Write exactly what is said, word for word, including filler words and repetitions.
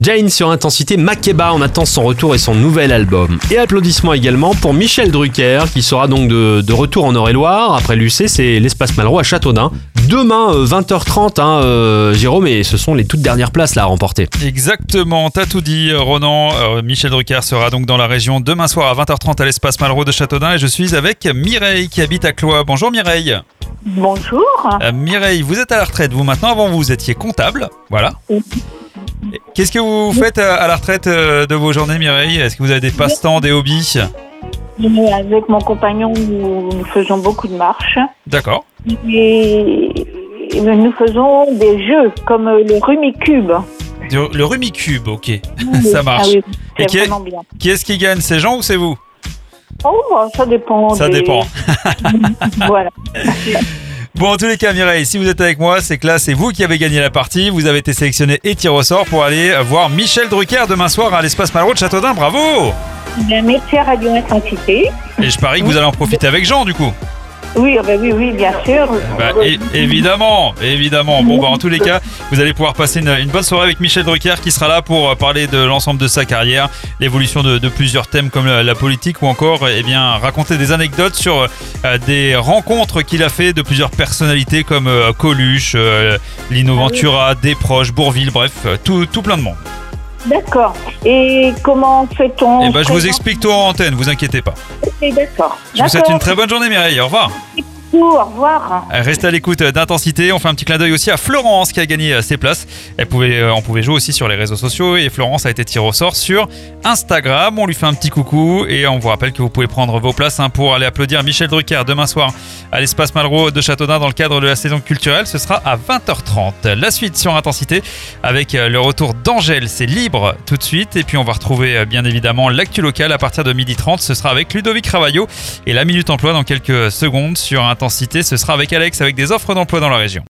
Jane sur Intensité, Makeba, on attend son retour et son nouvel album. Et applaudissements également pour Michel Drucker qui sera donc de, de retour en Eure-et-Loire. Après l'U C, c'est l'Espace Malraux à Châteaudun. Demain, euh, vingt heures trente, hein, euh, Jérôme, et ce sont les toutes dernières places là à remporter. Exactement, t'as tout dit Ronan. Euh, Michel Drucker sera donc dans la région demain soir à vingt heures trente à l'Espace Malraux de Châteaudun et je suis avec Mireille qui habite à Cloix. Bonjour Mireille. Bonjour. Euh, Mireille, vous êtes à la retraite vous maintenant, avant vous étiez comptable, voilà. Oui. Qu'est-ce que vous faites à la retraite de vos journées Mireille ? Est-ce que vous avez des passe-temps, des hobbies ? Avec mon compagnon, nous, nous faisons beaucoup de marches. D'accord. Et nous faisons des jeux comme le Rumicube. Le, le Rumicube, ok, Oui. ça marche. Ah oui, c'est Et qui est, vraiment bien. qui est-ce qui gagne ? C'est Jean ou c'est vous ? Oh, bah, ça dépend. Ça des... dépend. Voilà. Bon, en tous les cas, Mireille, si vous êtes avec moi, c'est que là, c'est vous qui avez gagné la partie. Vous avez été sélectionné et tiré au sort pour aller voir Michel Drucker demain soir à l'Espace Malraux de Châteaudun. Bravo ! Bien, merci à Radio Intensité. Et je parie que vous allez en profiter avec Jean, du coup. Oui, bah oui, oui, bien sûr. Bah, é- évidemment, évidemment. Bon, bah, en tous les cas, vous allez pouvoir passer une, une bonne soirée avec Michel Drucker qui sera là pour parler de l'ensemble de sa carrière, l'évolution de, de plusieurs thèmes comme la, la politique ou encore, eh bien, raconter des anecdotes sur euh, des rencontres qu'il a fait de plusieurs personnalités comme euh, Coluche, euh, Lino Ventura, Desproges, Bourvil, bref, euh, tout, tout plein de monde. D'accord. Et comment fait-on Et bah, je vous présent- explique tout en antenne, vous inquiétez pas. Ok, d'accord. Je vous souhaite une très bonne journée, Mireille. Au revoir. Au revoir. Restez à l'écoute d'Intensité. On fait un petit clin d'œil aussi à Florence qui a gagné ses places. Elle pouvait, euh, on pouvait jouer aussi sur les réseaux sociaux et Florence a été tirée au sort sur Instagram. On lui fait un petit coucou et on vous rappelle que vous pouvez prendre vos places hein, pour aller applaudir Michel Drucker demain soir à l'Espace Malraux de Châteaudun dans le cadre de la saison culturelle. Ce sera à vingt heures trente. La suite sur Intensité avec le retour d'Angèle. C'est libre tout de suite. Et puis on va retrouver bien évidemment l'actu locale à partir de midi trente. Ce sera avec Ludovic Ravaillot et la Minute Emploi dans quelques secondes sur Intensité. Ce sera avec Alex avec des offres d'emploi dans la région.